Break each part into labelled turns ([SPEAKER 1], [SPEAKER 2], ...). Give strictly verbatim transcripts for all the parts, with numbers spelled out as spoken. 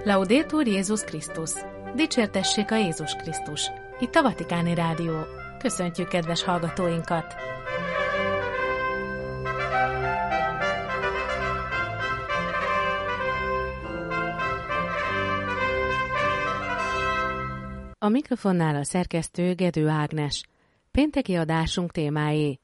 [SPEAKER 1] Laudetur Jézus Krisztus! Dicsértessék a Jézus Krisztus! Itt a Vatikáni Rádió. Köszöntjük kedves hallgatóinkat! A mikrofonnál a szerkesztő Gedő Ágnes. Pénteki adásunk témái: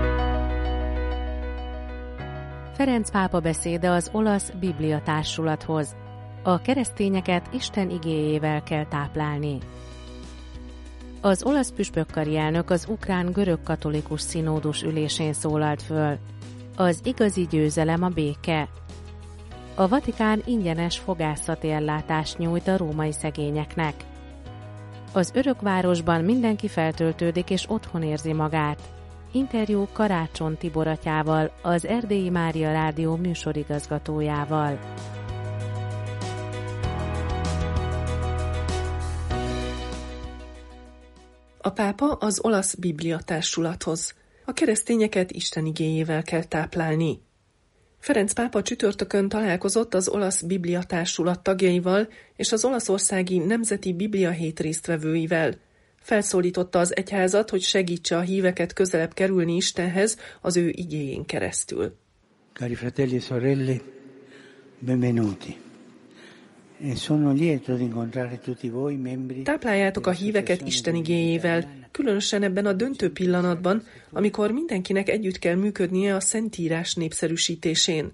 [SPEAKER 1] Ferenc pápa beszéde az olasz Biblia társulathoz. A keresztényeket Isten igéjével kell táplálni. Az olasz püspökkari elnök az ukrán görög-katolikus színódus ülésén szólalt föl. Az igazi győzelem a béke. A Vatikán ingyenes fogászati ellátást nyújt a római szegényeknek. Az örökvárosban mindenki feltöltődik és otthon érzi magát. Interjú Karácsony Tibor atyával, az Erdélyi Mária Rádió műsorigazgatójával.
[SPEAKER 2] A pápa az olasz Biblia társulathoz. A keresztényeket Isten igéjével kell táplálni. Ferenc pápa csütörtökön találkozott az olasz Biblia társulat tagjaival és az olaszországi Nemzeti Biblia Hét résztvevőivel. Felszólította az egyházat, hogy segítse a híveket közelebb kerülni Istenhez az ő igéjén keresztül.
[SPEAKER 3] Cari fratelli e sorelle, benvenuti. Sono lieto di incontrare tutti voi membri.
[SPEAKER 2] Tápláljátok a híveket Isten igéjével, különösen ebben a döntő pillanatban, amikor mindenkinek együtt kell működnie a Szentírás népszerűsítésén.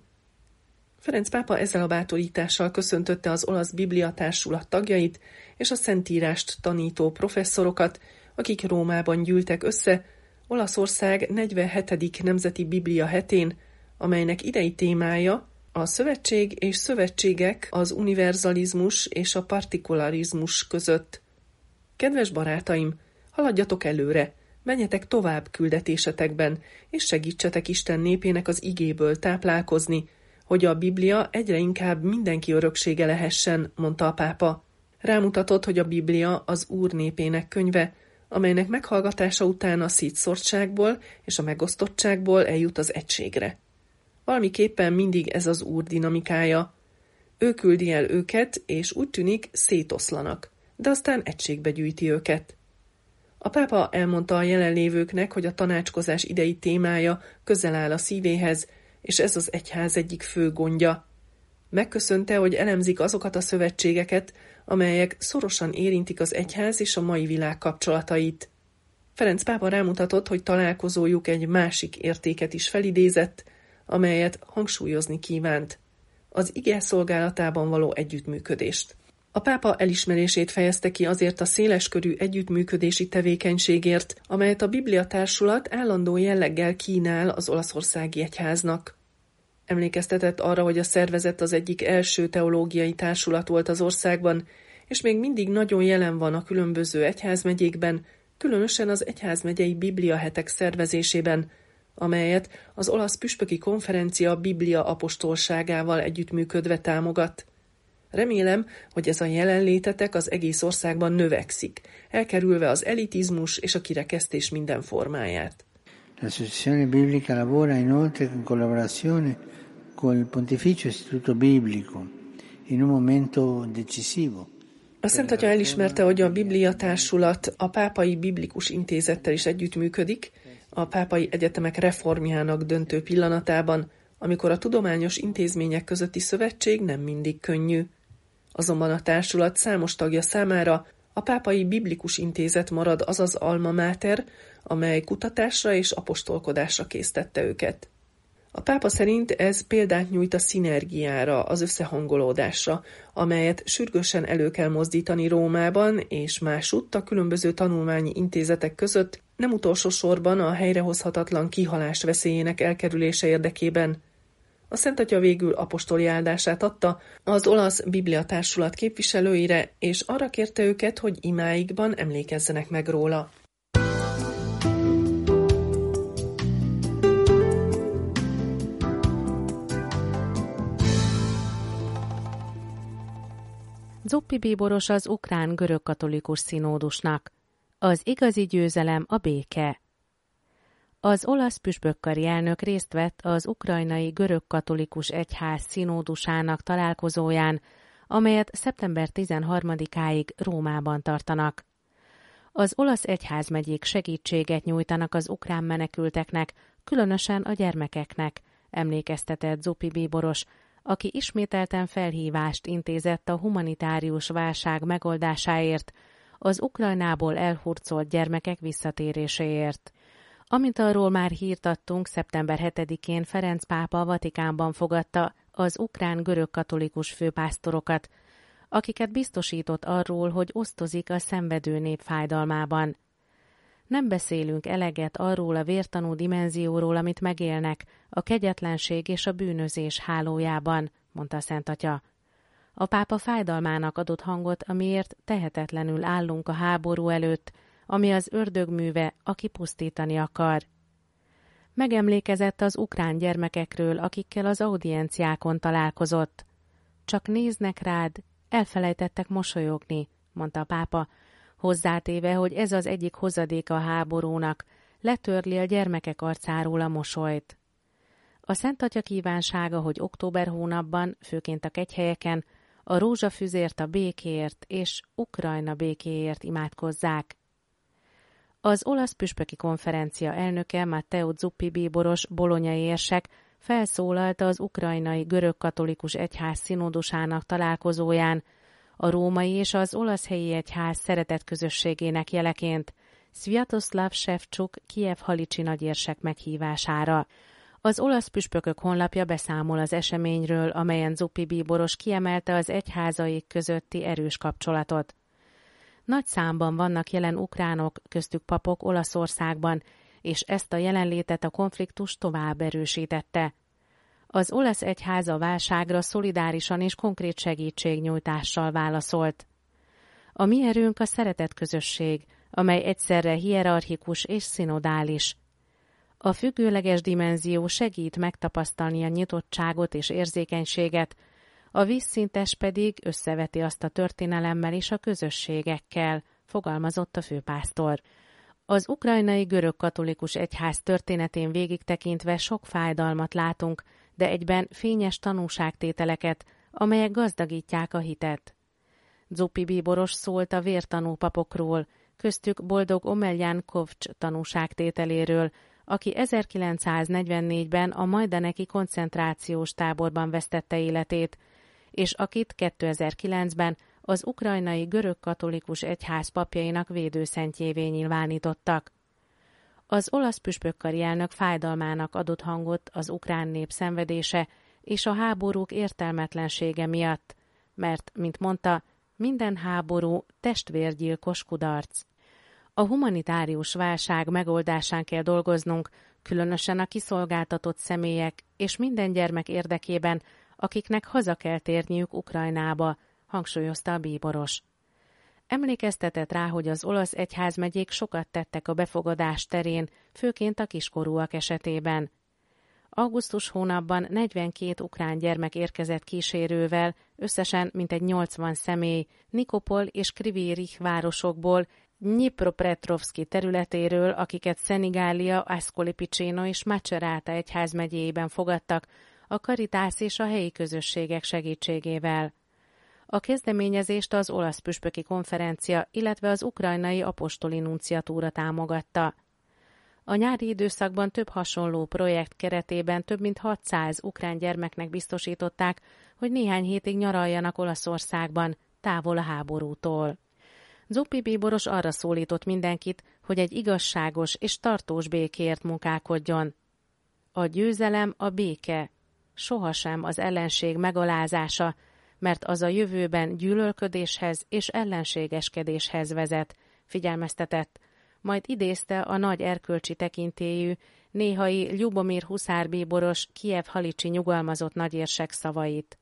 [SPEAKER 2] Ferenc pápa ezzel a bátorítással köszöntötte az olasz Biblia társulat tagjait és a Szentírást tanító professzorokat, akik Rómában gyűltek össze Olaszország negyvenhetedik Nemzeti Biblia hetén, amelynek idei témája a szövetség és szövetségek az univerzalizmus és a partikularizmus között. Kedves barátaim, haladjatok előre, menjetek tovább küldetésetekben, és segítsetek Isten népének az igéből táplálkozni, hogy a Biblia egyre inkább mindenki öröksége lehessen, mondta a pápa. Rámutatott, hogy a Biblia az Úr népének könyve, amelynek meghallgatása után a szétszórtságból és a megosztottságból eljut az egységre. Valamiképpen mindig ez az Úr dinamikája. Ő küldi el őket, és úgy tűnik szétoszlanak, de aztán egységbe gyűjti őket. A pápa elmondta a jelenlévőknek, hogy a tanácskozás idei témája közel áll a szívéhez, és ez az egyház egyik fő gondja. Megköszönte, hogy elemzik azokat a szövetségeket, amelyek szorosan érintik az egyház és a mai világ kapcsolatait. Ferenc pápa rámutatott, hogy találkozójuk egy másik értéket is felidézett, amelyet hangsúlyozni kívánt: az ige szolgálatában való együttműködést. A pápa elismerését fejezte ki azért a széleskörű együttműködési tevékenységért, amelyet a Biblia társulat állandó jelleggel kínál az olaszországi egyháznak. Emlékeztetett arra, hogy a szervezet az egyik első teológiai társulat volt az országban, és még mindig nagyon jelen van a különböző egyházmegyékben, különösen az egyházmegyei Biblia hetek szervezésében, amelyet az olasz püspöki konferencia Biblia apostolságával együttműködve támogat. Remélem, hogy ez a jelenlétetek az egész országban növekszik, elkerülve az elitizmus és a kirekesztés minden formáját.
[SPEAKER 3] L'Associazione Biblica lavora inoltre in collaborazione con il Pontificio Istituto Biblico in un momento decisivo.
[SPEAKER 2] A Szent Atya elismerte, hogy a Biblia társulat a Pápai Biblikus Intézettel is együttműködik, a pápai egyetemek reformjának döntő pillanatában, amikor a tudományos intézmények közötti szövetség nem mindig könnyű. Azonban a társulat számos tagja számára a Pápai Biblikus Intézet marad az az alma mater, amely kutatásra és apostolkodásra késztette őket. A pápa szerint ez példát nyújt a szinergiára, az összehangolódásra, amelyet sürgősen elő kell mozdítani Rómában és másutt a különböző tanulmányi intézetek között, nem utolsó sorban a helyrehozhatatlan kihalás veszélyének elkerülése érdekében. A Szent Atya végül apostoli áldását adta az olasz Biblia társulat képviselőire, és arra kérte őket, hogy imáikban emlékezzenek meg róla.
[SPEAKER 1] Zuppi bíboros az ukrán görög-katolikus színódusnak. Az igazi győzelem a béke. Az olasz püspökkari elnök részt vett az ukrajnai görög-katolikus egyház színódusának találkozóján, amelyet szeptember tizenharmadikáig Rómában tartanak. Az olasz egyházmegyék segítséget nyújtanak az ukrán menekülteknek, különösen a gyermekeknek, emlékeztetett Zupi bíboros, aki ismételten felhívást intézett a humanitárius válság megoldásáért, az Ukrajnából elhurcolt gyermekek visszatéréséért. Amint arról már hírt adtunk, szeptember hetedikén Ferenc pápa a Vatikánban fogadta az ukrán görög-katolikus főpásztorokat, akiket biztosított arról, hogy osztozik a szenvedő nép fájdalmában. Nem beszélünk eleget arról a vértanú dimenzióról, amit megélnek a kegyetlenség és a bűnözés hálójában, mondta a Szent Atya. A pápa fájdalmának adott hangot, amiért tehetetlenül állunk a háború előtt, ami az ördög műve, aki pusztítani akar. Megemlékezett az ukrán gyermekekről, akikkel az audienciákon találkozott. Csak néznek rád, elfelejtettek mosolyogni, mondta a pápa, hozzátéve, hogy ez az egyik hozadéka a háborúnak, letörli a gyermekek arcáról a mosolyt. A Szent Atya kívánsága, hogy október hónapban, főként a kegyhelyeken, a rózsafüzért a békéért és Ukrajna békéért imádkozzák. Az olasz püspöki konferencia elnöke Matteo Zuppi bíboros bolonyai érsek felszólalt az ukrajnai görög-katolikus egyház színódusának találkozóján, a római és az olasz helyi egyház szeretett közösségének jeleként, Sviatoslav Shevchuk Kijev-Halicsi nagyérsek meghívására. Az olasz püspökök honlapja beszámol az eseményről, amelyen Zuppi bíboros kiemelte az egyházaik közötti erős kapcsolatot. Nagy számban vannak jelen ukránok, köztük papok Olaszországban, és ezt a jelenlétet a konfliktus tovább erősítette. Az olasz egyház a válságra szolidárisan és konkrét segítségnyújtással válaszolt. A mi erőnk a szeretet közösség, amely egyszerre hierarchikus és szinodális. A függőleges dimenzió segít megtapasztalni a nyitottságot és érzékenységet, a vízszintes pedig összeveti azt a történelemmel és a közösségekkel, fogalmazott a főpásztor. Az ukrajnai görög-katolikus egyház történetén végigtekintve sok fájdalmat látunk, de egyben fényes tanúságtételeket, amelyek gazdagítják a hitet. Zuppi bíboros szólt a vértanú papokról, köztük boldog Omelyan Kovcs tanúságtételéről, aki ezerkilencszáznegyvennégyben a majdaneki koncentrációs táborban vesztette életét, és akit kétezer-kilencben az ukrajnai görög-katolikus egyház papjainak védőszentjévé nyilvánítottak. Az olasz püspökkari elnök fájdalmának adott hangot az ukrán nép szenvedése és a háborúk értelmetlensége miatt, mert, mint mondta, minden háború testvérgyilkos kudarc. A humanitárius válság megoldásán kell dolgoznunk, különösen a kiszolgáltatott személyek és minden gyermek érdekében, akiknek haza kell térniük Ukrajnába, hangsúlyozta a bíboros. Emlékeztetett rá, hogy az olasz egyházmegyék sokat tettek a befogadás terén, főként a kiskorúak esetében. Augusztus hónapban negyvenkét ukrán gyermek érkezett kísérővel, összesen mintegy nyolcvan személy, Nikopol és Kryvyi Rih városokból, Dnipropetrovszki területéről, akiket Szenigália, Ascoli Piceno és Macerata egyházmegyéjében fogadtak, a Caritas és a helyi közösségek segítségével. A kezdeményezést az olasz püspöki konferencia, illetve az ukrajnai apostoli nunciatúra támogatta. A nyári időszakban több hasonló projekt keretében több mint hatszáz ukrán gyermeknek biztosították, hogy néhány hétig nyaraljanak Olaszországban, távol a háborútól. Zuppi bíboros arra szólított mindenkit, hogy egy igazságos és tartós békéért munkálkodjon. A győzelem a béke, sohasem az ellenség megalázása, mert az a jövőben gyűlölködéshez és ellenségeskedéshez vezet, figyelmeztetett, majd idézte a nagy erkölcsi tekintélyű, néhai Ljubomir Huszár bíboros Kijev-Halicsi nyugalmazott nagyérsek szavait.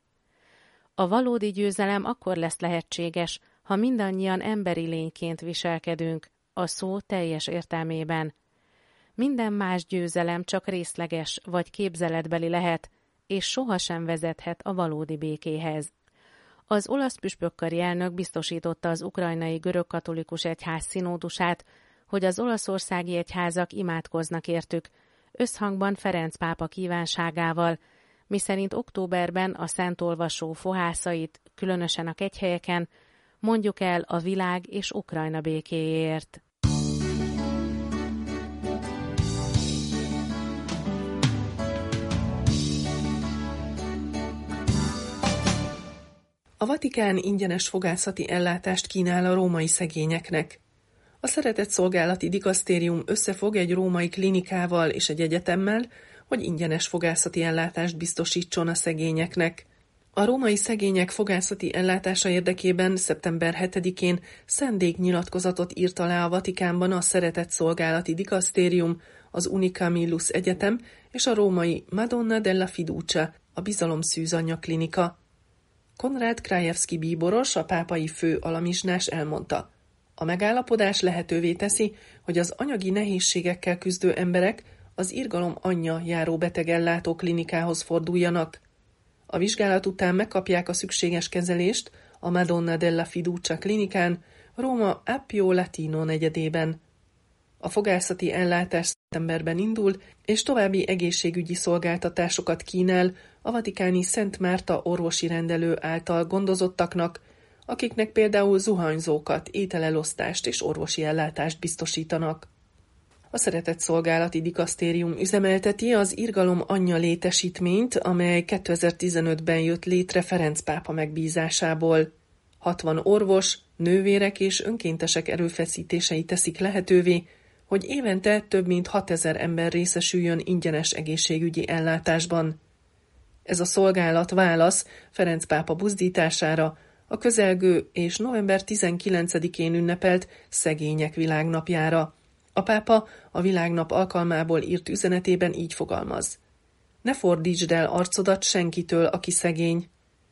[SPEAKER 1] A valódi győzelem akkor lesz lehetséges, ha mindannyian emberi lényként viselkedünk, a szó teljes értelmében. Minden más győzelem csak részleges vagy képzeletbeli lehet, és sohasem vezethet a valódi békéhez. Az olasz püspökkari elnök biztosította az ukrajnai görög-katolikus egyház színódusát, hogy az olaszországi egyházak imádkoznak értük, összhangban Ferenc pápa kívánságával, miszerint októberben a szentolvasó fohászait, különösen a kegyhelyeken, mondjuk el a világ és Ukrajna békéjéért.
[SPEAKER 2] A Vatikán ingyenes fogászati ellátást kínál a római szegényeknek. A Szeretetszolgálati Dikasztérium összefog egy római klinikával és egy egyetemmel, hogy ingyenes fogászati ellátást biztosítson a szegényeknek. A római szegények fogászati ellátása érdekében szeptember hetedikén szándéknyilatkozatot írt alá a Vatikánban a Szeretetszolgálati Dikasztérium, az Unicamillus Egyetem és a római Madonna della Fiducia, a Bizalom Szűzanyja Klinika. Konrád Krajewski bíboros, a pápai fő alamizsnás elmondta: a megállapodás lehetővé teszi, hogy az anyagi nehézségekkel küzdő emberek az Irgalom Anyja járó betegellátó klinikához forduljanak. A vizsgálat után megkapják a szükséges kezelést a Madonna della Fiducia klinikán, Róma Appio Latino negyedében. A fogászati ellátás szeptemberben indul, és további egészségügyi szolgáltatásokat kínál a vatikáni Szent Márta orvosi rendelő által gondozottaknak, akiknek például zuhanyzókat, ételelosztást és orvosi ellátást biztosítanak. A Szeretetszolgálati Dikasztérium üzemelteti az Irgalom Anyja létesítményt, amely kétezer-tizenötben jött létre Ferenc pápa megbízásából. hatvan orvos, nővérek és önkéntesek erőfeszítései teszik lehetővé, hogy évente több mint hatezer ember részesüljön ingyenes egészségügyi ellátásban. Ez a szolgálat válasz Ferenc pápa buzdítására, a közelgő és november tizenkilencedikén ünnepelt Szegények Világnapjára. A pápa a Világnap alkalmából írt üzenetében így fogalmaz: ne fordítsd el arcodat senkitől, aki szegény.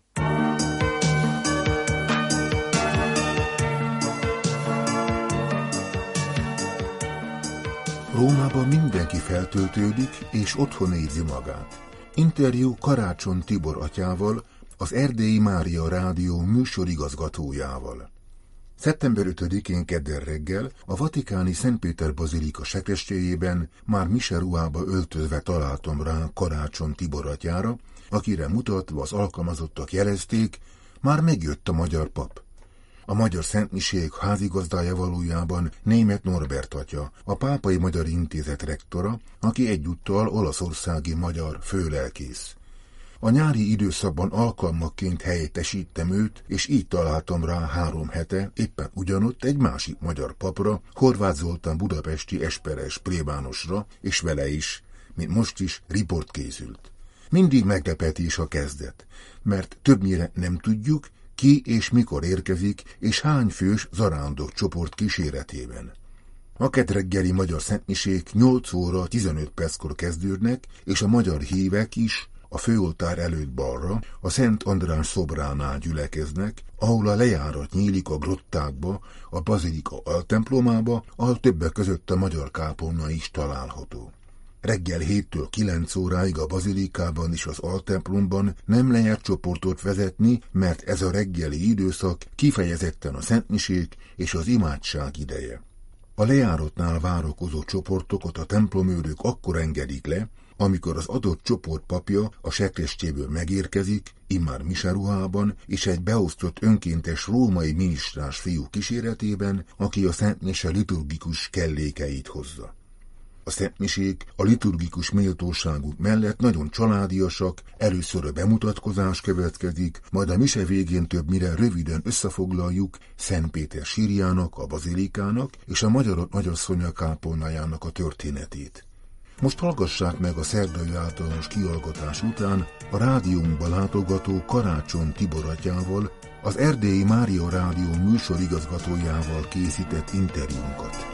[SPEAKER 4] Rómában mindenki feltöltődik és otthon érzi magát. Interjú Karácsony Tibor atyával, az Erdélyi Mária Rádió műsorigazgatójával. szeptember ötödikén kedden reggel a vatikáni Szent Péter bazilika sekrestéjében már mise ruhába öltözve találtam rá Karácsony Tibor atyára, akire mutatva az alkalmazottak jelezték, már megjött a magyar pap. A Magyar Szentmisék házigazdája valójában Németh Norbert atya, a Pápai Magyar Intézet rektora, aki egyúttal olaszországi magyar főlelkész. A nyári időszakban alkalmakként helyettesítem őt, és így találtam rá három hete éppen ugyanott egy másik magyar papra, Horváth Zoltán budapesti esperes plébánosra, és vele is, mint most is, riport készült. Mindig meglepetés a kezdet, mert többnyire nem tudjuk, ki és mikor érkezik, és hány fős zarándok csoport kíséretében. A kedreggeli magyar szentmisék nyolc óra tizenöt perckor kezdődnek, és a magyar hívek is a főoltár előtt balra, a Szent András szobránál gyülekeznek, ahol a lejárat nyílik a grottákba, a bazilika altemplomába, ahol többek között a magyar kápolna is található. Reggel héttől kilenc óráig a bazilikában és az altemplomban nem lehet csoportot vezetni, mert ez a reggeli időszak kifejezetten a szentmisék és az imádság ideje. A lejáratnál várakozó csoportokat a templomőrök akkor engedik le, amikor az adott csoport papja a sekrestjéből megérkezik, immár miseruhában, és egy beosztott önkéntes római minisztrás fiú kíséretében, aki a szentmise liturgikus kellékeit hozza. A szentmisék a liturgikus méltóságuk mellett nagyon családiasak, először a bemutatkozás következik, majd a mise végén többnyire röviden összefoglaljuk Szent Péter sírjának, a bazilikának és a Magyarok Nagyasszonya kápolnájának a történetét. Most hallgassák meg a szerdai általános kihallgatás után a rádiónkba látogató Karácsony Tibor atyával, az Erdélyi Mária Rádió műsorigazgatójával készített interjúnkat.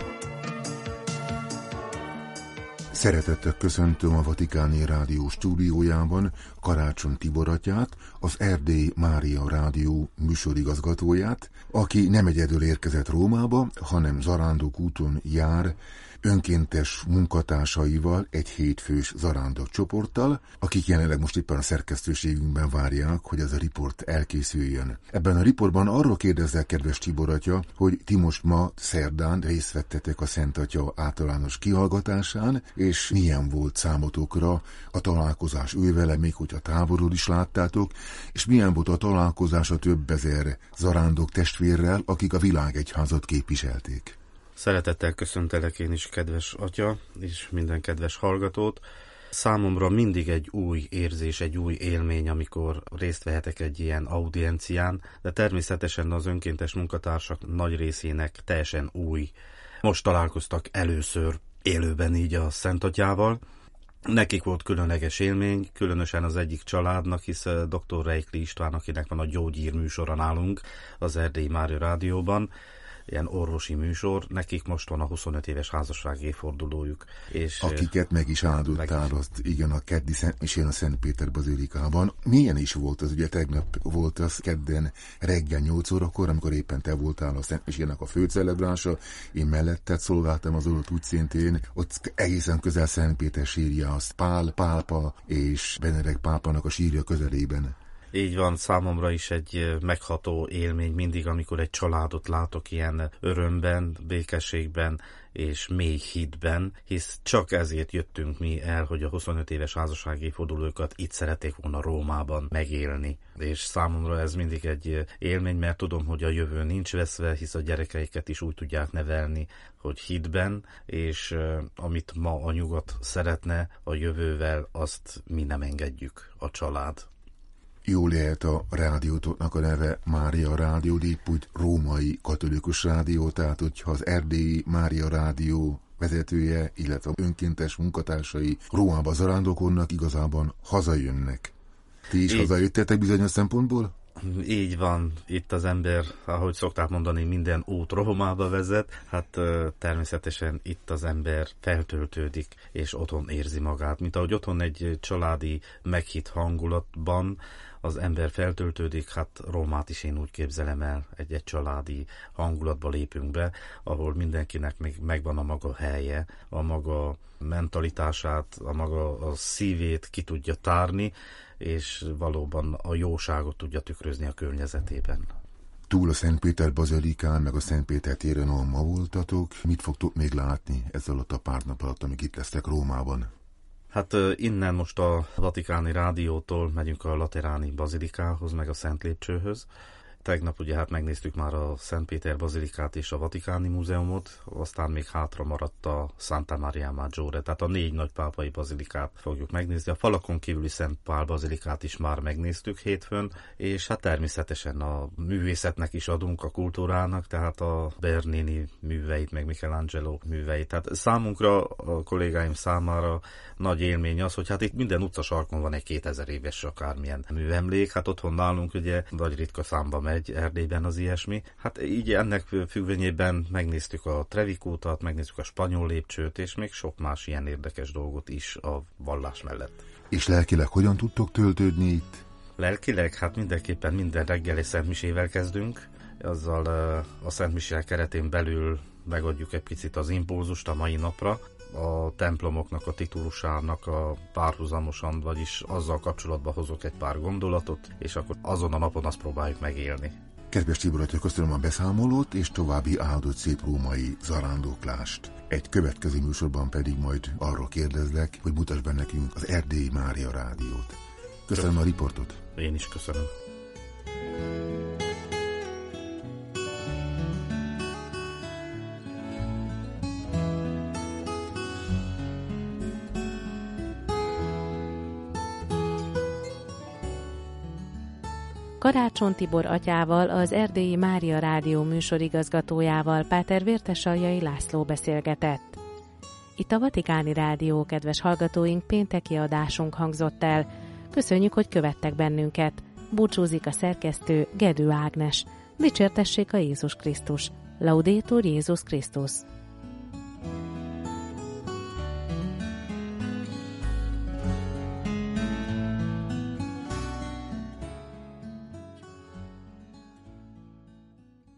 [SPEAKER 4] Szeretettel köszöntöm a Vatikáni Rádió stúdiójában Karácsony Tibor atyát, az Erdélyi Mária Rádió műsorigazgatóját, aki nem egyedül érkezett Rómába, hanem zarándok úton jár, önkéntes munkatársaival, egy hétfős zarándok csoporttal, akik jelenleg most éppen a szerkesztőségünkben várják, hogy ez a riport elkészüljön. Ebben a riportban arról kérdezzel, kedves Tibor atya, hogy ti most ma szerdán részt vettetek a Szent Atya általános kihallgatásán, és milyen volt számotokra a találkozás ő vele, még hogyha távolról is láttátok, és milyen volt a találkozás a több ezer zarándok testvérrel, akik a világegyházat képviselték.
[SPEAKER 5] Szeretettel köszöntelek én is, kedves atya, és minden kedves hallgatót. Számomra mindig egy új érzés, egy új élmény, amikor részt vehetek egy ilyen audiencián, de természetesen az önkéntes munkatársak nagy részének teljesen új. Most találkoztak először élőben így a Szent Atyával. Nekik volt különleges élmény, különösen az egyik családnak, hisz dr. Reikli István, akinek van a gyógyír műsora nálunk az Erdélyi Mária Rádióban, ilyen orvosi műsor, nekik most van a huszonöt éves házasság évfordulójuk. És
[SPEAKER 4] akiket meg is áldottál, azt igen, a keddi Szentmisén a Szent Péter bazilikában. Milyen is volt az, ugye tegnap volt az kedden reggel nyolc órakor, amikor éppen te voltál a Szentmisének a főcelebrása, én melletted szolgáltam az orrot úgy szintén, ott egészen közel Szent Péter sírja, az Pál pápa és Benedek pápának a sírja közelében.
[SPEAKER 5] Így van, számomra is egy megható élmény mindig, amikor egy családot látok ilyen örömben, békességben és mély hitben, hisz csak ezért jöttünk mi el, hogy a huszonöt éves házassági évfordulókat itt szerették volna Rómában megélni. És számomra ez mindig egy élmény, mert tudom, hogy a jövő nincs veszve, hisz a gyerekeiket is úgy tudják nevelni, hogy hitben, és uh, amit ma a nyugat szeretne a jövővel, azt mi nem engedjük, a család.
[SPEAKER 4] Jól lehet a rádiótoknak a neve Mária Rádió, épp úgy római katolikus rádió, tehát hogyha az Erdélyi Mária Rádió vezetője, illetve önkéntes munkatársai Rómába zarándokolnak, igazában hazajönnek. Ti is Így. hazajöttetek bizonyos szempontból?
[SPEAKER 5] Így van, itt az ember, ahogy szokták mondani, minden út Rómába vezet, hát természetesen itt az ember feltöltődik, és otthon érzi magát. Mint ahogy otthon egy családi meghitt hangulatban az ember feltöltődik, hát Rómát is én úgy képzelem el, egy-egy családi hangulatba lépünk be, ahol mindenkinek még megvan a maga helye, a maga mentalitását, a maga a szívét ki tudja tárni, és valóban a jóságot tudja tükrözni a környezetében.
[SPEAKER 4] Túl a Szent Péter bazilikán, meg a Szent Péter téren, ahol ma voltatok, mit fogtok még látni ezzel alatt a pár nap alatt, amíg itt lesztek Rómában?
[SPEAKER 5] Hát innen most a Vatikáni Rádiótól megyünk a Lateráni bazilikához, meg a Szent Lépcsőhöz. Tegnap ugye hát megnéztük már a Szent Péter bazilikát és a Vatikáni múzeumot, aztán még hátra maradt a Santa Maria Maggiore, tehát a négy nagy pápai bazilikát fogjuk megnézni. A falakon kívüli Szent Pál bazilikát is már megnéztük hétfőn, és hát természetesen a művészetnek is adunk, a kultúrának, tehát a Bernini műveit, meg Michelangelo műveit. Tehát számunkra, a kollégáim számára nagy élmény az, hogy hát itt minden utcasarkon van egy kétezer éves akármilyen műemlék, hát otthon nálunk ugye nagy ritka számba megy Erdélyben az ilyesmi. Hát így ennek függvényében megnéztük a Trevikútat, megnéztük a Spanyol lépcsőt, és még sok más ilyen érdekes dolgot is a vallás mellett.
[SPEAKER 4] És lelkileg hogyan tudtok töltődni itt?
[SPEAKER 5] Lelkileg? Hát mindenképpen minden reggel egy szentmisével kezdünk. Azzal a szentmisé keretén belül megadjuk egy picit az impulzust a mai napra. A templomoknak a titulusának a párhuzamosan, vagyis azzal kapcsolatban hozok egy pár gondolatot, és akkor azon a napon azt próbáljuk megélni.
[SPEAKER 4] Kedves Tibor atya, köszönöm a beszámolót, és további áldott szép római zarándoklást. Egy következő műsorban pedig majd arról kérdezlek, hogy mutasd be nekünk az Erdélyi Mária Rádiót. Köszönöm a riportot.
[SPEAKER 5] Én is köszönöm.
[SPEAKER 1] Karácsony Tibor atyával, az Erdélyi Mária Rádió műsorigazgatójával, Páter Vértesaljai László beszélgetett. Itt a Vatikáni Rádió, kedves hallgatóink, pénteki adásunk hangzott el. Köszönjük, hogy követtek bennünket. Búcsúzik a szerkesztő, Gedő Ágnes. Dicsértessék a Jézus Krisztus. Laudetur Jézus Krisztus.